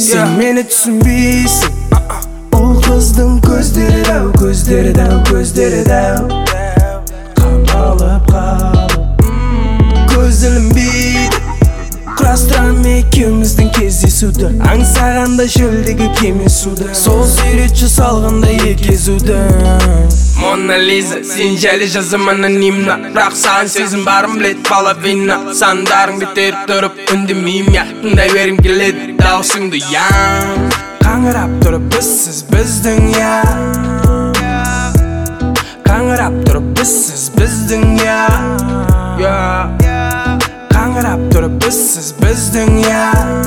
Sen meni düşünbeysin. Ol kızdın gözleri dav, gözleri dav, gözleri dav. Kamalып kalıp gözlerim beydi. Kurastıram ekimizдің кездесуді. Аңсағанда шөлдегі кеме суды. Сол суретші салғанда екезуді. Мона Лиза, сен жайлы жазым анонимна. Бірақ саған сезім барым білет половина. Сандарың бітер тұрып үндемейм я. Тыңдай бергім келеді даусыңды я. Қаңырап тұрып бізсіз біздің я. Қаңырап тұрып бізсіз біздің я. Қаңырап тұрып бізсіз біздің я.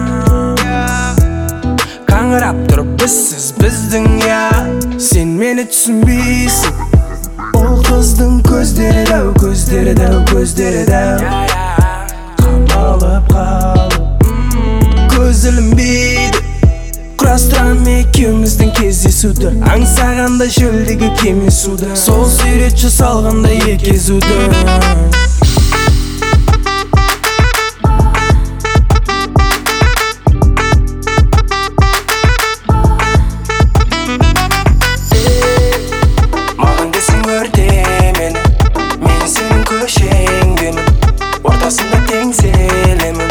Қаңырап тұрып бізсіз біздің я. Сен мені түсінбейсің. Ол қыздың көздері дәу, көздері дәу, көздері дәу. Қамалып қалып көз ілінбейді. Құрастырам екеуміздің кездесуді. Аңсағанда шөлдегі кеме суды. Сол суретші салғанда екезуді. Ортасында теңселемін.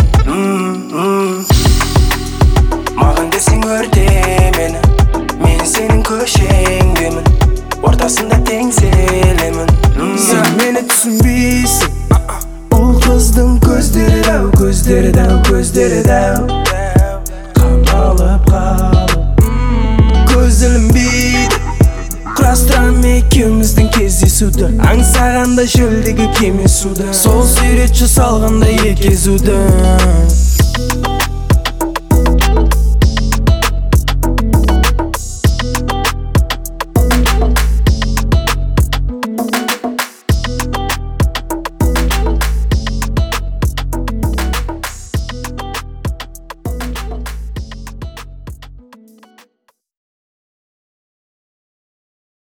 Маған десең өрте мені, мен сенің көшеңдемін. Ортасында теңселемін. Сен мені түсінбейсің. Ол қыздың көздері дәу, көздері дәу, көздері дәу. Қамалып қалып көз ілінбейді. Құрастырам екеуміздің кездесуді. Аңсағанда шөлдегі кеме суды. Сол суретші салғанда екезуді.